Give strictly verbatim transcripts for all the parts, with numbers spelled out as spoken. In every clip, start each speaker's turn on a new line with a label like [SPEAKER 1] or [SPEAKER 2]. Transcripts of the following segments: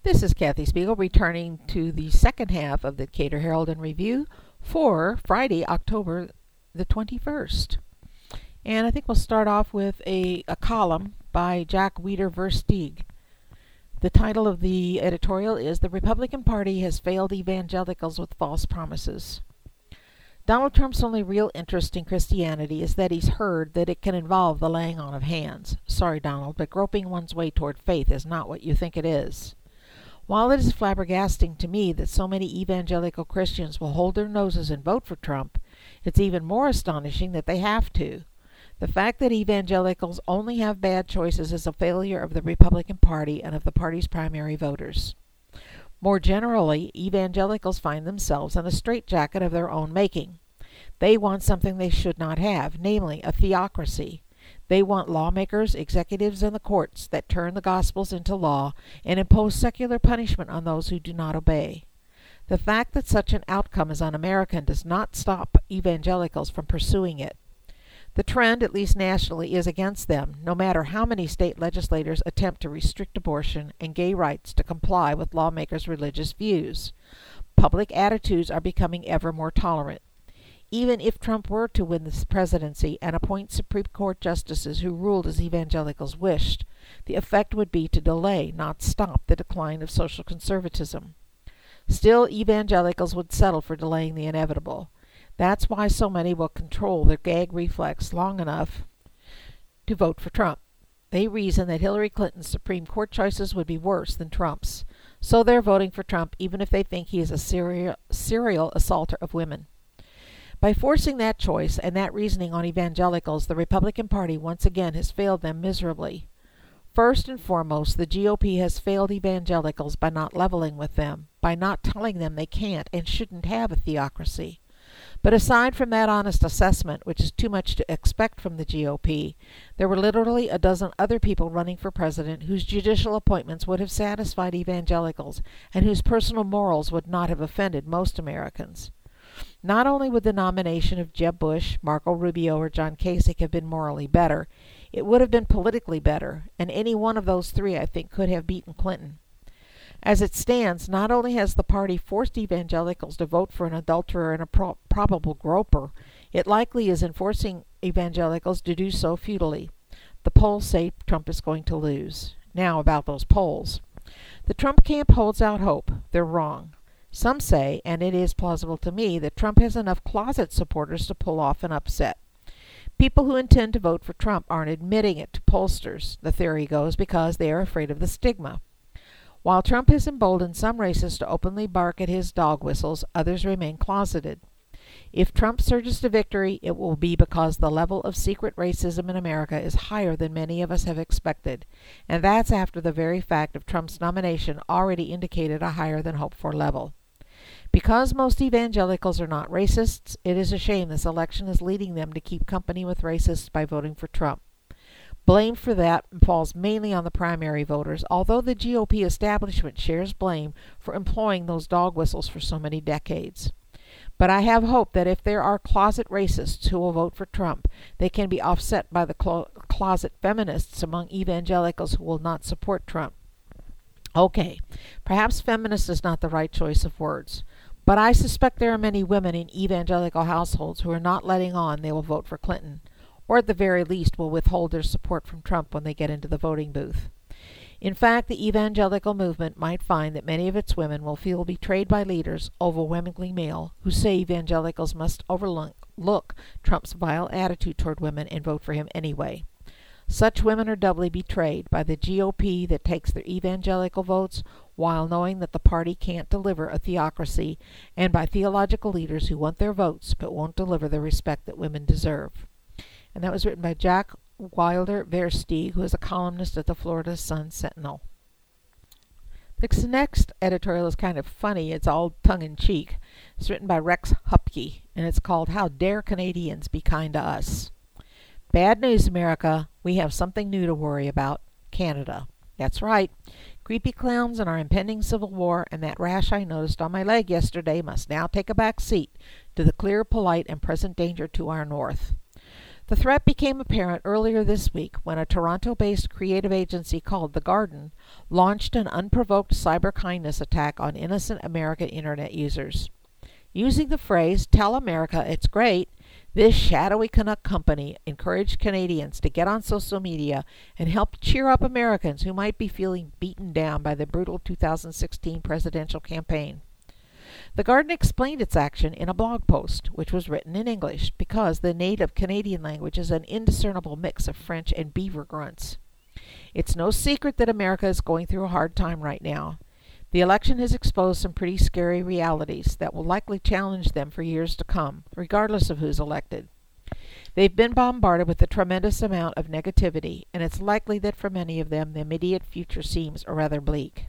[SPEAKER 1] This is Kathy Spiegel returning to the second half of the Decatur Herald and Review for Friday, October the twenty-first. And I think we'll start off with a, a column by Jack Wieder Versteeg. The title of the editorial is "The Republican Party Has Failed Evangelicals with False Promises." Donald Trump's only real interest in Christianity is that he's heard that it can involve the laying on of hands. Sorry, Donald, but groping one's way toward faith is not what you think it is. While it is flabbergasting to me that so many evangelical Christians will hold their noses and vote for Trump, it's even more astonishing that they have to. The fact that evangelicals only have bad choices is a failure of the Republican Party and of the party's primary voters. More generally, evangelicals find themselves in a straitjacket of their own making. They want something they should not have, namely a theocracy. They want lawmakers, executives, and the courts that turn the Gospels into law and impose secular punishment on those who do not obey. The fact that such an outcome is un-American does not stop evangelicals from pursuing it. The trend, at least nationally, is against them, no matter how many state legislators attempt to restrict abortion and gay rights to comply with lawmakers' religious views. Public attitudes are becoming ever more tolerant. Even if Trump were to win the presidency and appoint Supreme Court justices who ruled as evangelicals wished, the effect would be to delay, not stop, the decline of social conservatism. Still, evangelicals would settle for delaying the inevitable. That's why so many will control their gag reflex long enough to vote for Trump. They reason that Hillary Clinton's Supreme Court choices would be worse than Trump's, so they're voting for Trump even if they think he is a serial, serial assaulter of women. By forcing that choice and that reasoning on evangelicals, the Republican Party once again has failed them miserably. First and foremost, the G O P has failed evangelicals by not leveling with them, by not telling them they can't and shouldn't have a theocracy. But aside from that honest assessment, which is too much to expect from the G O P, there were literally a dozen other people running for president whose judicial appointments would have satisfied evangelicals and whose personal morals would not have offended most Americans. Not only would the nomination of Jeb Bush, Marco Rubio, or John Kasich have been morally better, it would have been politically better, and any one of those three, I think, could have beaten Clinton. As it stands, not only has the party forced evangelicals to vote for an adulterer and a pro- probable groper, it likely is enforcing evangelicals to do so futilely. The polls say Trump is going to lose. Now about those polls. The Trump camp holds out hope. They're wrong. Some say, and it is plausible to me, that Trump has enough closet supporters to pull off an upset. People who intend to vote for Trump aren't admitting it to pollsters, the theory goes, because they are afraid of the stigma. While Trump has emboldened some racists to openly bark at his dog whistles, others remain closeted. If Trump surges to victory, it will be because the level of secret racism in America is higher than many of us have expected, and that's after the very fact of Trump's nomination already indicated a higher than hoped for level. Because most evangelicals are not racists, it is a shame this election is leading them to keep company with racists by voting for Trump. Blame for that falls mainly on the primary voters, although the G O P establishment shares blame for employing those dog whistles for so many decades. But I have hope that if there are closet racists who will vote for Trump, they can be offset by the clo- closet feminists among evangelicals who will not support Trump. Okay, perhaps feminist is not the right choice of words, but I suspect there are many women in evangelical households who are not letting on they will vote for Clinton, or at the very least will withhold their support from Trump when they get into the voting booth. In fact, the evangelical movement might find that many of its women will feel betrayed by leaders, overwhelmingly male, who say evangelicals must overlook Trump's vile attitude toward women and vote for him anyway. Such women are doubly betrayed by the G O P that takes their evangelical votes while knowing that the party can't deliver a theocracy, and by theological leaders who want their votes but won't deliver the respect that women deserve. And that was written by Jack Wilder Versteeg, who is a columnist at the Florida Sun Sentinel. This next editorial is kind of funny. It's all tongue-in-cheek. It's written by Rex Hupke, and it's called How Dare Canadians Be Kind to Us. Bad news, America. We have something new to worry about. Canada. That's right. Creepy clowns and our impending civil war and that rash I noticed on my leg yesterday must now take a back seat to the clear, polite, and present danger to our north. The threat became apparent earlier this week when a Toronto-based creative agency called The Garden launched an unprovoked cyber kindness attack on innocent American internet users. Using the phrase, "Tell America it's great," this shadowy Canuck company encouraged Canadians to get on social media and help cheer up Americans who might be feeling beaten down by the brutal two thousand sixteen presidential campaign. The Garden explained its action in a blog post, which was written in English, because the native Canadian language is an indiscernible mix of French and beaver grunts. It's no secret that America is going through a hard time right now. The election has exposed some pretty scary realities that will likely challenge them for years to come, regardless of who's elected. They've been bombarded with a tremendous amount of negativity, and it's likely that for many of them the immediate future seems rather bleak.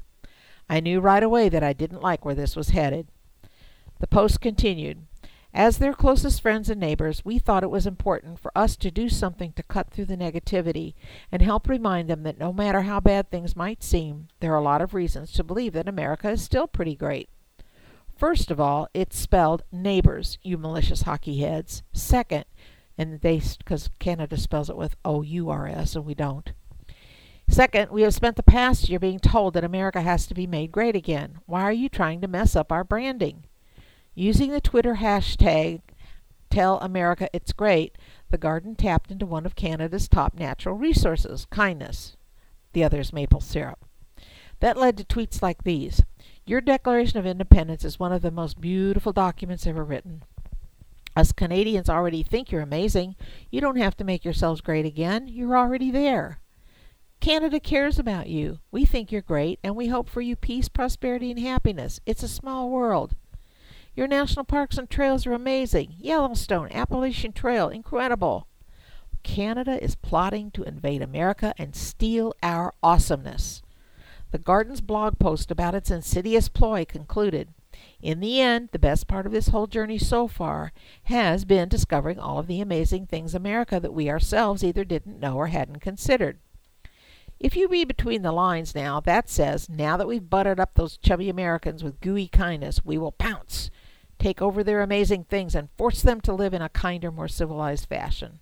[SPEAKER 1] I knew right away that I didn't like where this was headed. The post continued, "As their closest friends and neighbors, we thought it was important for us to do something to cut through the negativity and help remind them that no matter how bad things might seem, there are a lot of reasons to believe that America is still pretty great. First of all, it's spelled neighbors, you malicious hockey heads. Second, and they, because Canada spells it with O U R S and we don't. Second, we have spent the past year being told that America has to be made great again. Why are you trying to mess up our branding?" Using the Twitter hashtag Tell America It's Great, The Garden tapped into one of Canada's top natural resources, kindness. The other is maple syrup. That led to tweets like these. "Your Declaration of Independence is one of the most beautiful documents ever written. Us Canadians already think you're amazing. You don't have to make yourselves great again. You're already there. Canada cares about you. We think you're great, and we hope for you peace, prosperity, and happiness. It's a small world. Your national parks and trails are amazing. Yellowstone, Appalachian Trail, incredible. Canada is plotting to invade America and steal our awesomeness." The Garden's blog post about its insidious ploy concluded, "In the end, the best part of this whole journey so far has been discovering all of the amazing things America that we ourselves either didn't know or hadn't considered." If you read between the lines now, that says, now that we've buttered up those chubby Americans with gooey kindness, we will pounce, take over their amazing things, and force them to live in a kinder, more civilized fashion.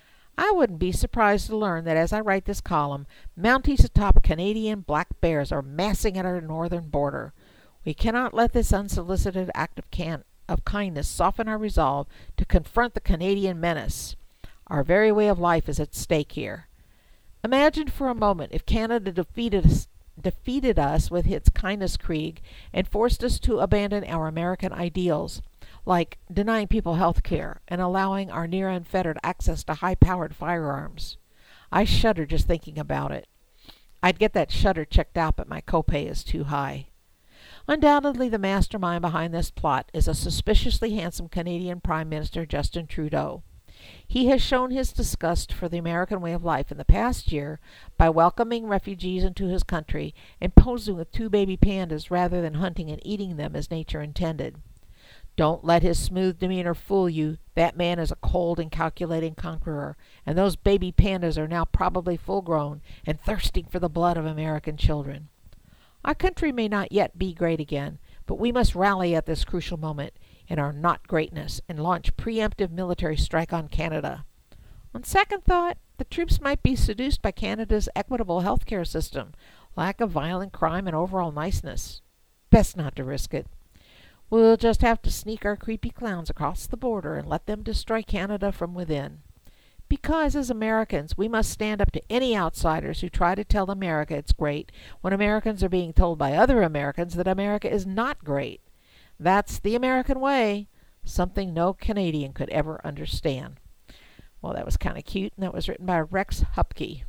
[SPEAKER 1] I wouldn't be surprised to learn that as I write this column, Mounties atop Canadian black bears are massing at our northern border. We cannot let this unsolicited act of, can- of kindness soften our resolve to confront the Canadian menace. Our very way of life is at stake here. Imagine for a moment if Canada defeated us, defeated us with its kindness krieg and forced us to abandon our American ideals, like denying people health care and allowing our near unfettered access to high-powered firearms. I shudder just thinking about it. I'd get that shudder checked out, but my copay is too high. Undoubtedly, the mastermind behind this plot is a suspiciously handsome Canadian Prime Minister Justin Trudeau. He has shown his disgust for the American way of life in the past year by welcoming refugees into his country and posing with two baby pandas rather than hunting and eating them as nature intended. Don't let his smooth demeanor fool you. That man is a cold and calculating conqueror, and those baby pandas are now probably full-grown and thirsting for the blood of American children. Our country may not yet be great again, but we must rally at this crucial moment in our not greatness and launch preemptive military strike on Canada. On second thought, the troops might be seduced by Canada's equitable health care system, lack of violent crime, and overall niceness. Best not to risk it. We'll just have to sneak our creepy clowns across the border and let them destroy Canada from within. Because as Americans, we must stand up to any outsiders who try to tell America it's great when Americans are being told by other Americans that America is not great. That's the American way, something no Canadian could ever understand. Well, that was kind of cute, and that was written by Rex Hupke.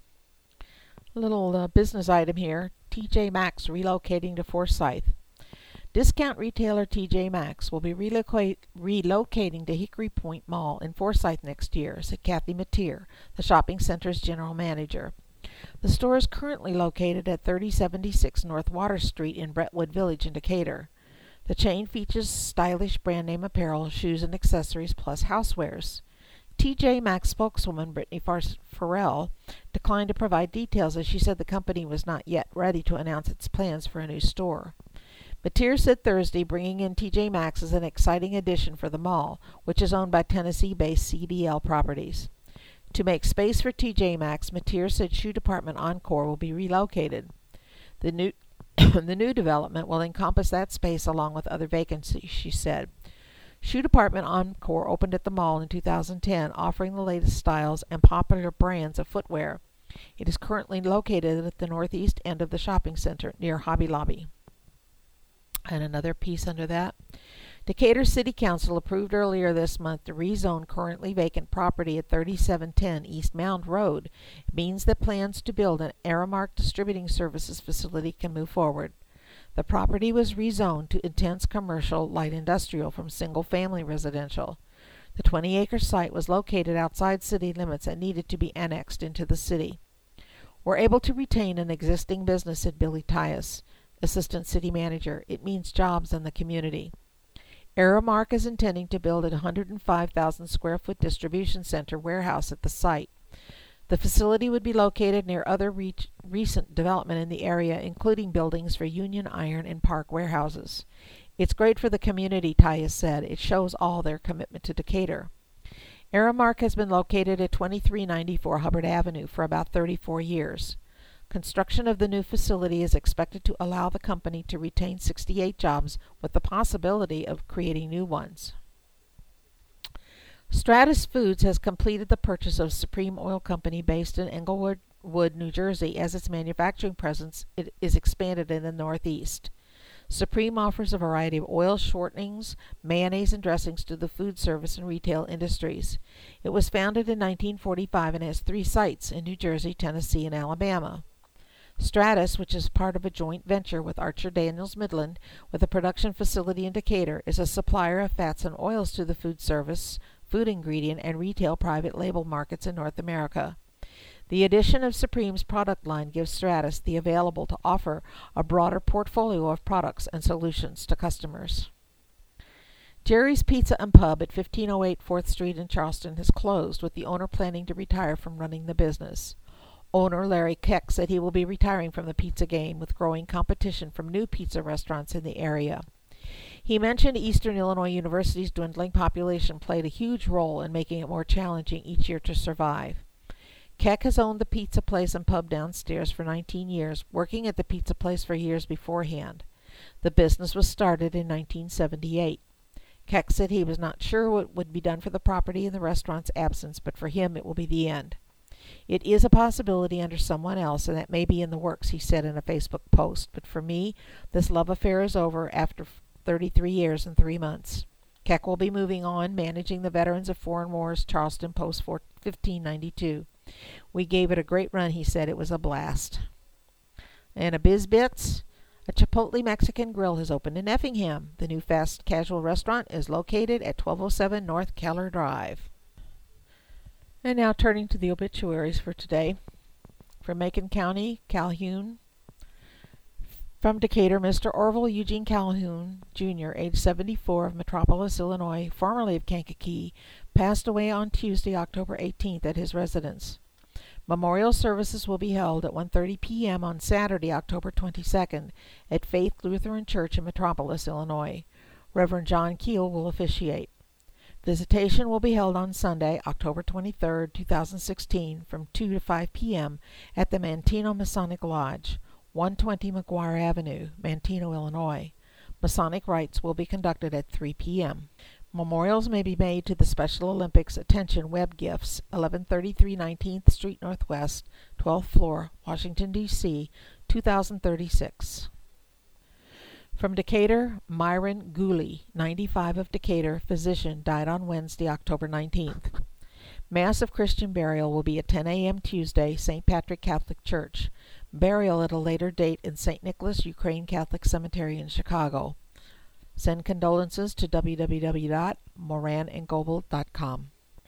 [SPEAKER 1] A little uh, business item here. T J Maxx relocating to Forsyth. Discount retailer T J Maxx will be relocate, relocating to Hickory Point Mall in Forsyth next year, said Kathy Mateer, the shopping center's general manager. The store is currently located at thirty seventy-six North Water Street in Brentwood Village in Decatur. The chain features stylish brand-name apparel, shoes, and accessories, plus housewares. T J Maxx spokeswoman Brittany Farrell declined to provide details as she said the company was not yet ready to announce its plans for a new store. Mateer said Thursday bringing in T J Maxx is an exciting addition for the mall, which is owned by Tennessee-based C B L Properties. To make space for T J Maxx, Mateer said Shoe Department Encore will be relocated. The new, the new development will encompass that space along with other vacancies, she said. Shoe Department Encore opened at the mall in two thousand ten, offering the latest styles and popular brands of footwear. It is currently located at the northeast end of the shopping center near Hobby Lobby. And another piece under that. Decatur City Council approved earlier this month to rezone currently vacant property at thirty-seven ten East Mound Road. It means that plans to build an Aramark Distributing Services facility can move forward. The property was rezoned to intense commercial light industrial from single-family residential. The twenty-acre site was located outside city limits and needed to be annexed into the city. We're able to retain an existing business, said Billy Tyus, Assistant City Manager. It means jobs in the community. Aramark is intending to build a one hundred five thousand square foot distribution center warehouse at the site. The facility would be located near other re- recent development in the area, including buildings for Union Iron and Park warehouses. It's great for the community, Tyus said. It shows all their commitment to Decatur. Aramark has been located at twenty-three ninety-four Hubbard Avenue for about thirty-four years. Construction of the new facility is expected to allow the company to retain sixty-eight jobs with the possibility of creating new ones. Stratus Foods has completed the purchase of Supreme Oil Company based in Englewood, New Jersey, as its manufacturing presence is expanded in the Northeast. Supreme offers a variety of oil shortenings, mayonnaise, and dressings to the food service and retail industries. It was founded in nineteen forty-five and has three sites in New Jersey, Tennessee, and Alabama. Stratus, which is part of a joint venture with Archer Daniels Midland with a production facility in Decatur, is a supplier of fats and oils to the food service, food ingredient, and retail private label markets in North America. The addition of Supreme's product line gives Stratus the available to offer a broader portfolio of products and solutions to customers. Jerry's Pizza and Pub at fifteen oh eight fourth Street in Charleston has closed, with the owner planning to retire from running the business. Owner Larry Keck said he will be retiring from the pizza game with growing competition from new pizza restaurants in the area. He mentioned Eastern Illinois University's dwindling population played a huge role in making it more challenging each year to survive. Keck has owned the pizza place and pub downstairs for nineteen years, working at the pizza place for years beforehand. The business was started in nineteen seventy-eight. Keck said he was not sure what would be done for the property in the restaurant's absence, but for him it will be the end. It is a possibility under someone else, and that may be in the works, he said in a Facebook post. But for me, this love affair is over after thirty-three years and three months. Keck will be moving on, managing the Veterans of Foreign Wars Charleston Post fifteen ninety-two. We gave it a great run, he said. It was a blast. And a biz bits. A Chipotle Mexican grill has opened in Effingham. The new fast casual restaurant is located at twelve oh seven North Keller Drive. And now turning to the obituaries for today. From Macon County, Calhoun. From Decatur, Mister Orville Eugene Calhoun, Junior, age seventy-four, of Metropolis, Illinois, formerly of Kankakee, passed away on Tuesday, October eighteenth, at his residence. Memorial services will be held at one thirty p.m. on Saturday, October twenty-second, at Faith Lutheran Church in Metropolis, Illinois. Reverend John Keel will officiate. Visitation will be held on Sunday, October twenty-third, two thousand sixteen, from two to five p.m. at the Manteno Masonic Lodge, one twenty McGuire Avenue, Manteno, Illinois. Masonic rites will be conducted at three p.m. Memorials may be made to the Special Olympics Attention Web Gifts, eleven thirty-three nineteenth Street Northwest, twelfth floor, Washington, D C, two thousand thirty-six. From Decatur, Myron Gooley, ninety-five, of Decatur, physician, died on Wednesday, October nineteenth. Mass of Christian burial will be at ten a.m. Tuesday, Saint Patrick Catholic Church. Burial at a later date in Saint Nicholas Ukraine Catholic Cemetery in Chicago. Send condolences to w w w dot moran and goebel dot com.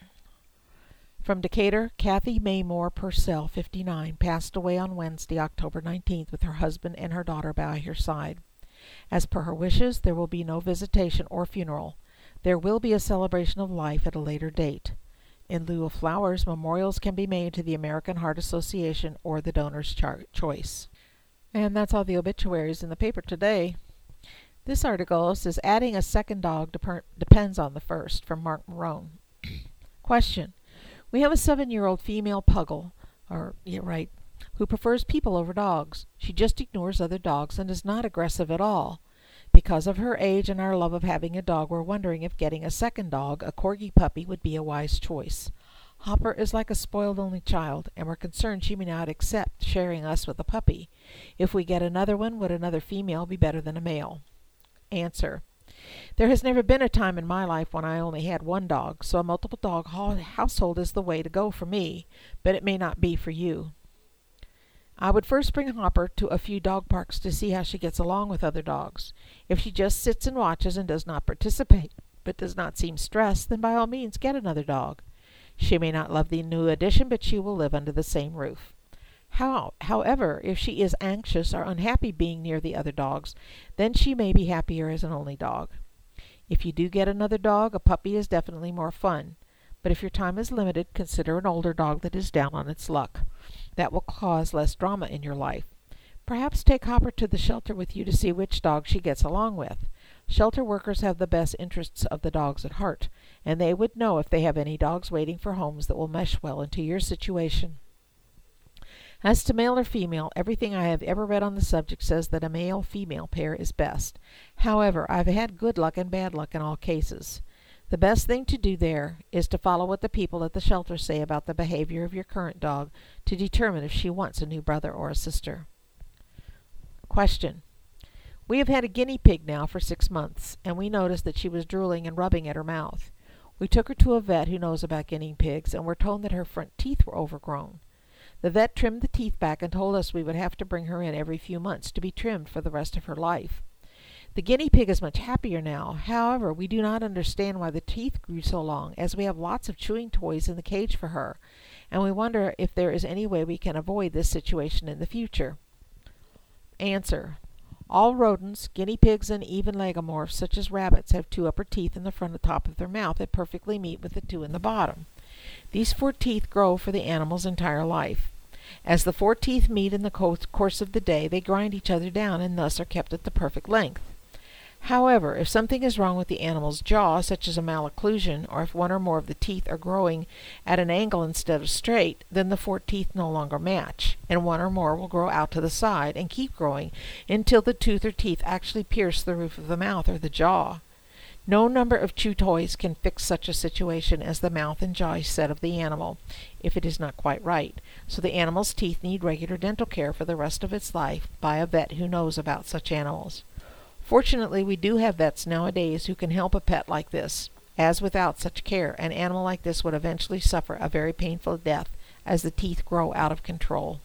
[SPEAKER 1] From Decatur, Kathy Maymore Purcell, fifty-nine, passed away on Wednesday, October nineteenth, with her husband and her daughter by her side. As per her wishes, there will be no visitation or funeral. There will be a celebration of life at a later date. In lieu of flowers, memorials can be made to the American Heart Association or the donor's char- choice. And that's all the obituaries in the paper today. This article says adding a second dog dep- depends on the first, from Mark Marone. Question. We have a seven-year-old female puggle, or, yeah, right, who prefers people over dogs. She just ignores other dogs and is not aggressive at all. Because of her age and our love of having a dog, we're wondering if getting a second dog, a corgi puppy, would be a wise choice. Hopper is like a spoiled only child, and we're concerned she may not accept sharing us with a puppy. If we get another one, would another female be better than a male? Answer. There has never been a time in my life when I only had one dog, so a multiple dog household is the way to go for me, but it may not be for you. I would first bring Hopper to a few dog parks to see how she gets along with other dogs. If she just sits and watches and does not participate, but does not seem stressed, then by all means get another dog. She may not love the new addition, but she will live under the same roof. How, however, if she is anxious or unhappy being near the other dogs, then she may be happier as an only dog. If you do get another dog, a puppy is definitely more fun. But if your time is limited, consider an older dog that is down on its luck. That will cause less drama in your life. Perhaps take Hopper to the shelter with you to see which dog she gets along with. Shelter workers have the best interests of the dogs at heart, and they would know if they have any dogs waiting for homes that will mesh well into your situation. As to male or female, everything I have ever read on the subject says that a male-female pair is best. However, I've had good luck and bad luck in all cases. The best thing to do there is to follow what the people at the shelter say about the behavior of your current dog to determine if she wants a new brother or a sister. Question. We have had a guinea pig now for six months, and we noticed that she was drooling and rubbing at her mouth. We took her to a vet who knows about guinea pigs, and were told that her front teeth were overgrown. The vet trimmed the teeth back and told us we would have to bring her in every few months to be trimmed for the rest of her life. The guinea pig is much happier now. However, we do not understand why the teeth grew so long, as we have lots of chewing toys in the cage for her, and we wonder if there is any way we can avoid this situation in the future. Answer. All rodents, guinea pigs, and even lagomorphs, such as rabbits, have two upper teeth in the front and top of their mouth that perfectly meet with the two in the bottom. These four teeth grow for the animal's entire life. As the four teeth meet in the course of the day, they grind each other down and thus are kept at the perfect length. However, if something is wrong with the animal's jaw, such as a malocclusion, or if one or more of the teeth are growing at an angle instead of straight, then the four teeth no longer match, and one or more will grow out to the side and keep growing until the tooth or teeth actually pierce the roof of the mouth or the jaw. No number of chew toys can fix such a situation as the mouth and jaw set of the animal, if it is not quite right, so the animal's teeth need regular dental care for the rest of its life by a vet who knows about such animals. Fortunately, we do have vets nowadays who can help a pet like this, as without such care, an animal like this would eventually suffer a very painful death as the teeth grow out of control.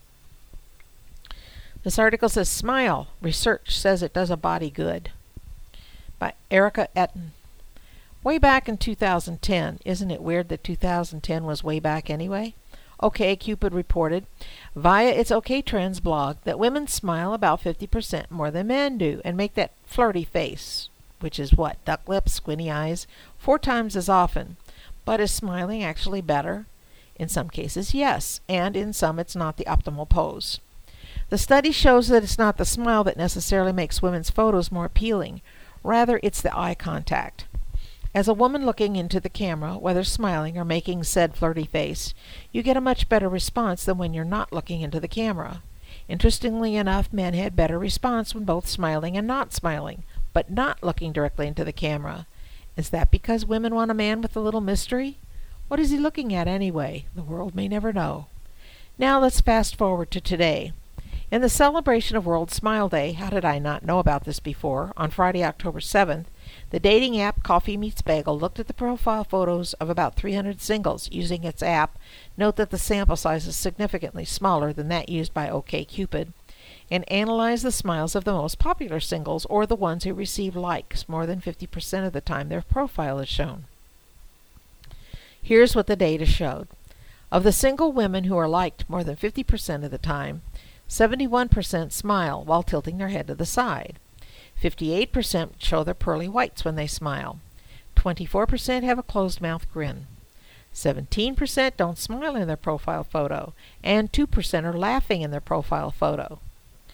[SPEAKER 1] This article says, Smile. Research says it does a body good. By Erica Etten. Way back in two thousand ten, isn't it weird that two thousand ten was way back anyway? OkCupid reported via its OK Trends blog that women smile about fifty percent more than men do and make that flirty face, which is what, duck lips, squinty eyes, four times as often. But is smiling actually better? In some cases, yes, and in some it's not the optimal pose. The study shows that it's not the smile that necessarily makes women's photos more appealing. Rather, it's the eye contact. As a woman looking into the camera, whether smiling or making said flirty face, you get a much better response than when you're not looking into the camera. Interestingly enough, men had better response when both smiling and not smiling, but not looking directly into the camera. Is that because women want a man with a little mystery? What is he looking at anyway? The world may never know. Now let's fast forward to today. In the celebration of World Smile Day, how did I not know about this before, on Friday, October seventh, the dating app Coffee Meets Bagel looked at the profile photos of about three hundred singles using its app. Note that the sample size is significantly smaller than that used by OkCupid, and analyzed the smiles of the most popular singles, or the ones who receive likes more than fifty percent of the time their profile is shown. Here's what the data showed. Of the single women who are liked more than fifty percent of the time, seventy-one percent smile while tilting their head to the side. fifty-eight percent show their pearly whites when they smile. twenty-four percent have a closed-mouth grin. seventeen percent don't smile in their profile photo, and two percent are laughing in their profile photo.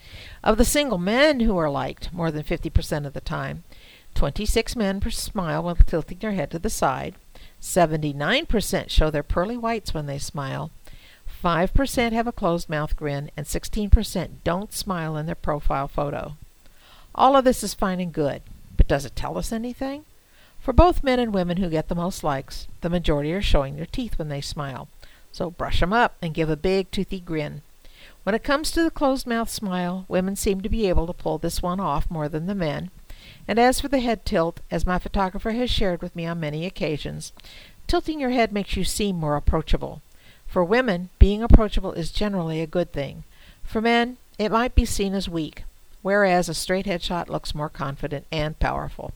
[SPEAKER 1] Of the single men who are liked more than fifty percent of the time, twenty-six men smile while tilting their head to the side, seventy-nine percent show their pearly whites when they smile, five percent have a closed-mouth grin, and sixteen percent don't smile in their profile photo. All of this is fine and good, but does it tell us anything? For both men and women who get the most likes, the majority are showing their teeth when they smile. So brush 'em up and give a big toothy grin. When it comes to the closed-mouth smile, women seem to be able to pull this one off more than the men. And as for the head tilt, as my photographer has shared with me on many occasions, tilting your head makes you seem more approachable. For women, being approachable is generally a good thing. For men, it might be seen as weak, whereas a straight headshot looks more confident and powerful.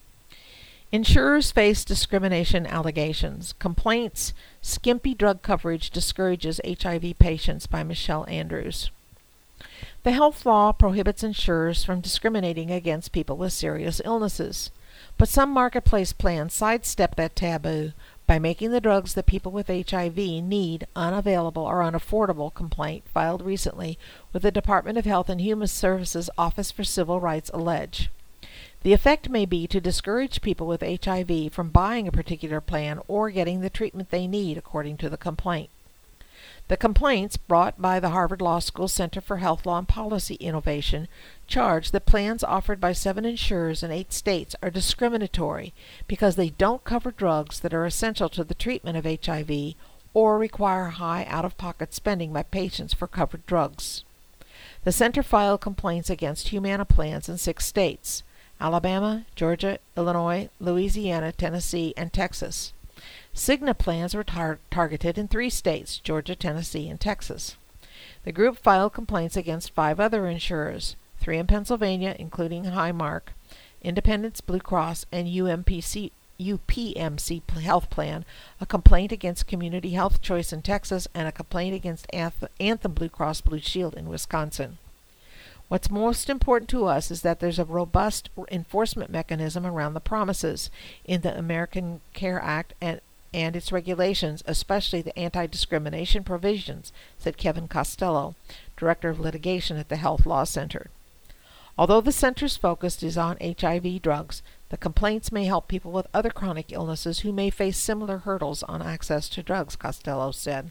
[SPEAKER 1] Insurers face discrimination allegations. Complaints, skimpy drug coverage discourages H I V patients by Michelle Andrews. The health law prohibits insurers from discriminating against people with serious illnesses, but some marketplace plans sidestep that taboo by making the drugs that people with H I V need unavailable or unaffordable. Complaint filed recently with the Department of Health and Human Services Office for Civil Rights allege. The effect may be to discourage people with H I V from buying a particular plan or getting the treatment they need, according to the complaint. The complaints, brought by the Harvard Law School Center for Health Law and Policy Innovation, charge that plans offered by seven insurers in eight states are discriminatory because they don't cover drugs that are essential to the treatment of H I V or require high out-of-pocket spending by patients for covered drugs. The center filed complaints against Humana plans in six states: Alabama, Georgia, Illinois, Louisiana, Tennessee, and Texas. Cigna plans were tar- targeted in three states: Georgia, Tennessee, and Texas. The group filed complaints against five other insurers, three in Pennsylvania, including Highmark, Independence Blue Cross, and U M P C, U P M C Health Plan, a complaint against Community Health Choice in Texas, and a complaint against Anthem Blue Cross Blue Shield in Wisconsin. What's most important to us is that there's a robust enforcement mechanism around the promises in the American Care Act and, and its regulations, especially the anti-discrimination provisions, said Kevin Costello, Director of Litigation at the Health Law Center. Although the center's focus is on H I V drugs, the complaints may help people with other chronic illnesses who may face similar hurdles on access to drugs, Costello said.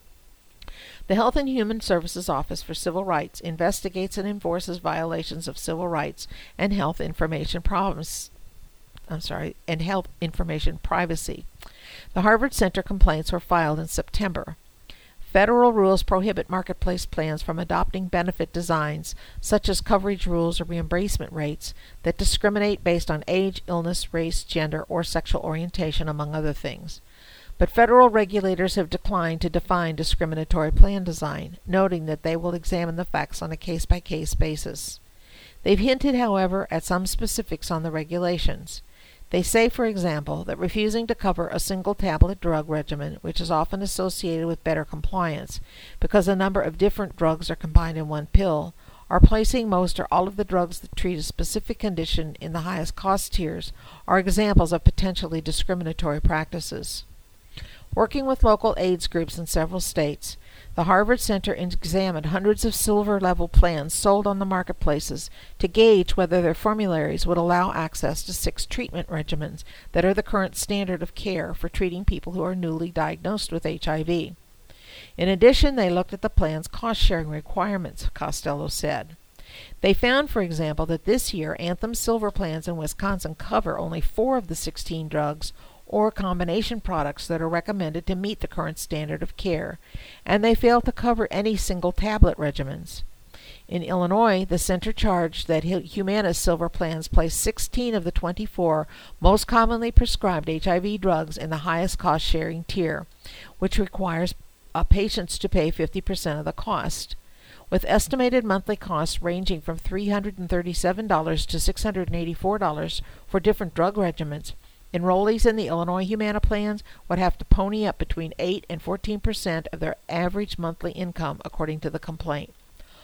[SPEAKER 1] The Health and Human Services Office for Civil Rights investigates and enforces violations of civil rights and health information problems. I'm sorry, and health information privacy. The Harvard Center complaints were filed in September. Federal rules prohibit marketplace plans from adopting benefit designs, such as coverage rules or reimbursement rates, that discriminate based on age, illness, race, gender, or sexual orientation, among other things. But federal regulators have declined to define discriminatory plan design, noting that they will examine the facts on a case-by-case basis. They've hinted, however, at some specifics on the regulations. They say, for example, that refusing to cover a single tablet drug regimen, which is often associated with better compliance because a number of different drugs are combined in one pill, or placing most or all of the drugs that treat a specific condition in the highest cost tiers, are examples of potentially discriminatory practices. Working with local AIDS groups in several states, the Harvard Center examined hundreds of silver-level plans sold on the marketplaces to gauge whether their formularies would allow access to six treatment regimens that are the current standard of care for treating people who are newly diagnosed with H I V. In addition, they looked at the plan's cost-sharing requirements, Costello said. They found, for example, that this year Anthem Silver plans in Wisconsin cover only four of the sixteen drugs or combination products that are recommended to meet the current standard of care, and they fail to cover any single tablet regimens. In Illinois, the center charged that Humana's silver plans place sixteen of the twenty-four most commonly prescribed H I V drugs in the highest cost-sharing tier, which requires uh, patients to pay fifty percent of the cost. With estimated monthly costs ranging from three hundred thirty-seven dollars to six hundred eighty-four dollars for different drug regimens, enrollees in the Illinois Humana plans would have to pony up between eight and fourteen percent of their average monthly income, according to the complaint.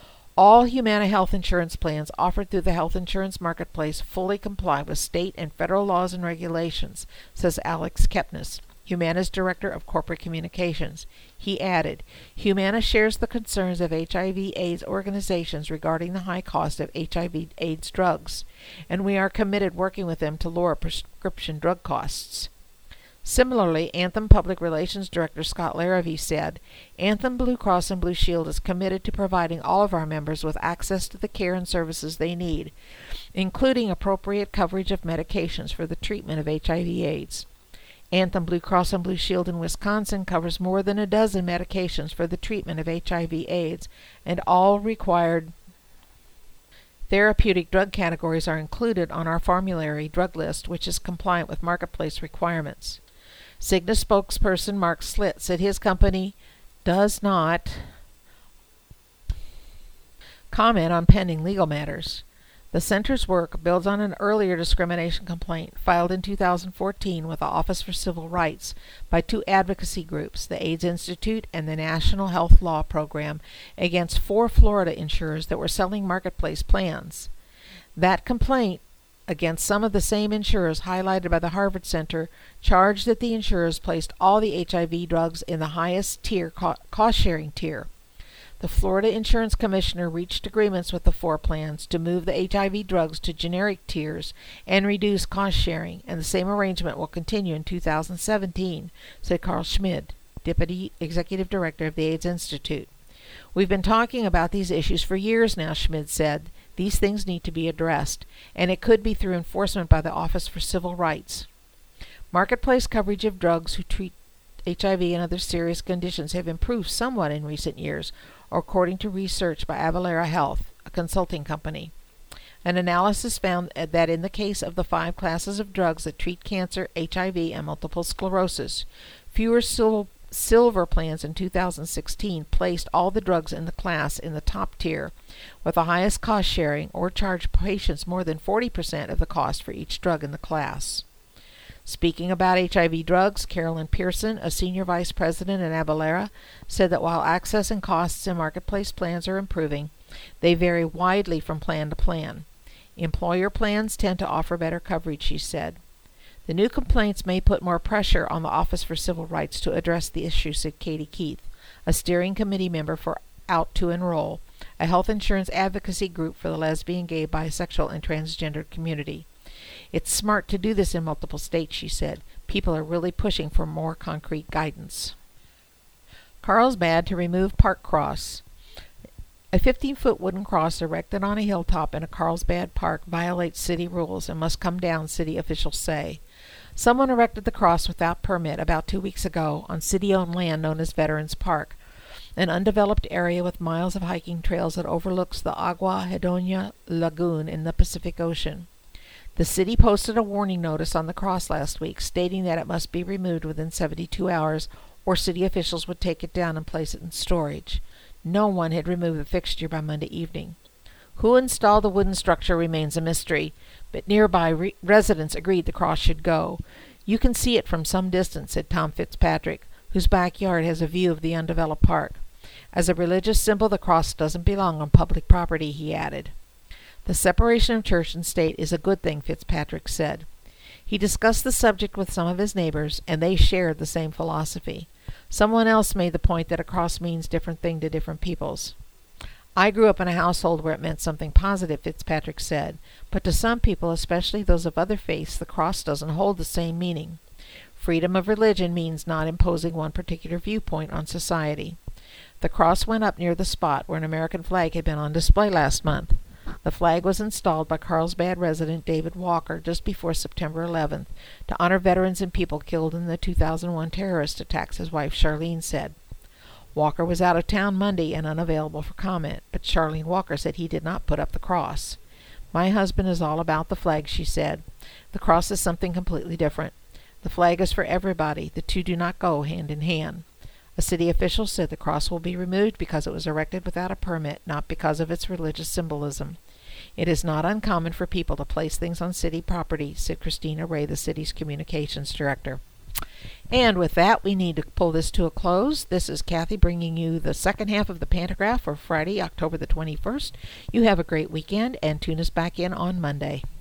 [SPEAKER 1] All Humana health insurance plans offered through the health insurance marketplace fully comply with state and federal laws and regulations, says Alex Kepnes, Humana's Director of Corporate Communications. He added, Humana shares the concerns of H I V AIDS organizations regarding the high cost of H I V AIDS drugs, and we are committed working with them to lower prescription drug costs. Similarly, Anthem Public Relations Director Scott Larravie said, Anthem Blue Cross and Blue Shield is committed to providing all of our members with access to the care and services they need, including appropriate coverage of medications for the treatment of H I V AIDS. Anthem Blue Cross and Blue Shield in Wisconsin covers more than a dozen medications for the treatment of H I V AIDS, and all required therapeutic drug categories are included on our formulary drug list, which is compliant with marketplace requirements. Cigna spokesperson Mark Slitt said his company does not comment on pending legal matters. The center's work builds on an earlier discrimination complaint filed in two thousand fourteen with the Office for Civil Rights by two advocacy groups, the AIDS Institute and the National Health Law Program, against four Florida insurers that were selling marketplace plans. That complaint against some of the same insurers highlighted by the Harvard Center charged that the insurers placed all the H I V drugs in the highest tier, cost-sharing tier. The Florida Insurance Commissioner reached agreements with the four plans to move the H I V drugs to generic tiers and reduce cost-sharing, and the same arrangement will continue in two thousand seventeen, said Carl Schmid, Deputy Executive Director of the AIDS Institute. We've been talking about these issues for years now, Schmid said. These things need to be addressed, and it could be through enforcement by the Office for Civil Rights. Marketplace coverage of drugs who treat H I V and other serious conditions have improved somewhat in recent years, according to research by Avalara Health, a consulting company. An analysis found that in the case of the five classes of drugs that treat cancer, H I V, and multiple sclerosis, fewer sil- silver plans in two thousand sixteen placed all the drugs in the class in the top tier, with the highest cost sharing, or charged patients more than forty percent of the cost for each drug in the class. Speaking about H I V drugs, Carolyn Pearson, a senior vice president at Avalara, said that while access and costs in marketplace plans are improving, they vary widely from plan to plan. Employer plans tend to offer better coverage, she said. The new complaints may put more pressure on the Office for Civil Rights to address the issue, said Katie Keith, a steering committee member for Out to Enroll, a health insurance advocacy group for the lesbian, gay, bisexual, and transgender community. It's smart to do this in multiple states, she said. People are really pushing for more concrete guidance. Carlsbad to remove park cross. A fifteen-foot wooden cross erected on a hilltop in a Carlsbad park violates city rules and must come down, city officials say. Someone erected the cross without permit about two weeks ago on city-owned land known as Veterans Park, an undeveloped area with miles of hiking trails that overlooks the Agua Hedona Lagoon in the Pacific Ocean. The city posted a warning notice on the cross last week, stating that it must be removed within seventy-two hours, or city officials would take it down and place it in storage. No one had removed the fixture by Monday evening. Who installed the wooden structure remains a mystery, but nearby re- residents agreed the cross should go. You can see it from some distance, said Tom Fitzpatrick, whose backyard has a view of the undeveloped park. As a religious symbol, the cross doesn't belong on public property, he added. The separation of church and state is a good thing, Fitzpatrick said. He discussed the subject with some of his neighbors, and they shared the same philosophy. Someone else made the point that a cross means different thing to different peoples. I grew up in a household where it meant something positive, Fitzpatrick said, but to some people, especially those of other faiths, the cross doesn't hold the same meaning. Freedom of religion means not imposing one particular viewpoint on society. The cross went up near the spot where an American flag had been on display last month. The flag was installed by Carlsbad resident David Walker just before September eleventh to honor veterans and people killed in the two thousand one terrorist attacks, his wife Charlene said. Walker was out of town Monday and unavailable for comment, but Charlene Walker said he did not put up the cross. My husband is all about the flag, she said. The cross is something completely different. The flag is for everybody. The two do not go hand in hand. A city official said the cross will be removed because it was erected without a permit, not because of its religious symbolism. It is not uncommon for people to place things on city property, said Christina Ray, the city's communications director. And with that, we need to pull this to a close. This is Kathy bringing you the second half of the Pantograph for Friday, October the twenty-first. You have a great weekend, and tune us back in on Monday.